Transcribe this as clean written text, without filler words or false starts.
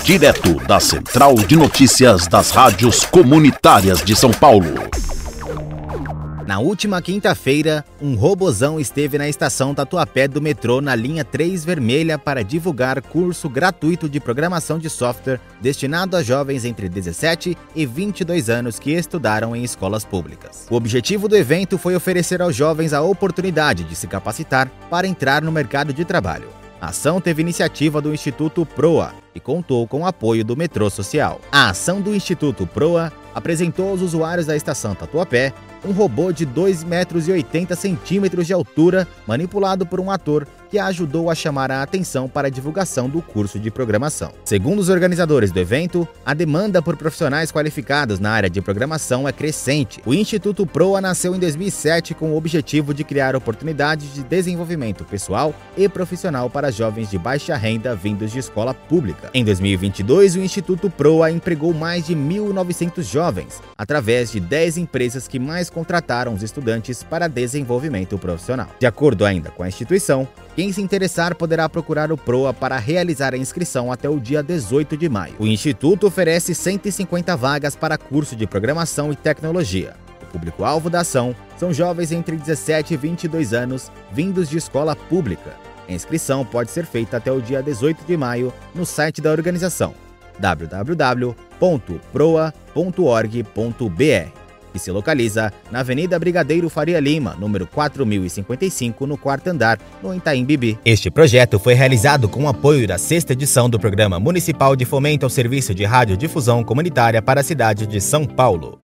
Direto da Central de Notícias das Rádios Comunitárias de São Paulo. Na última quinta-feira, um robozão esteve na estação Tatuapé do metrô na linha 3 vermelha para divulgar curso gratuito de programação de software destinado a jovens entre 17 e 22 anos que estudaram em escolas públicas. O objetivo do evento foi oferecer aos jovens a oportunidade de se capacitar para entrar no mercado de trabalho. A ação teve iniciativa do Instituto Proa e contou com o apoio do Metrô Social. A ação do Instituto Proa apresentou aos usuários da estação Tatuapé um robô de 2,80 m de altura, manipulado por um ator que a ajudou a chamar a atenção para a divulgação do curso de programação. Segundo os organizadores do evento, a demanda por profissionais qualificados na área de programação é crescente. O Instituto Proa nasceu em 2007 com o objetivo de criar oportunidades de desenvolvimento pessoal e profissional para jovens de baixa renda vindos de escola pública. Em 2022, o Instituto Proa empregou mais de 1.900 jovens, através de 10 empresas que mais contrataram os estudantes para desenvolvimento profissional. De acordo ainda com a instituição, quem se interessar poderá procurar o Proa para realizar a inscrição até o dia 18 de maio. O Instituto oferece 150 vagas para curso de programação e tecnologia. O público-alvo da ação são jovens entre 17 e 22 anos vindos de escola pública. A inscrição pode ser feita até o dia 18 de maio no site da organização www.proa.org.br, que se localiza na Avenida Brigadeiro Faria Lima, número 4055, no 4º andar, no Itaim Bibi. Este projeto foi realizado com o apoio da 6ª edição do Programa Municipal de Fomento ao Serviço de Radiodifusão Comunitária para a cidade de São Paulo.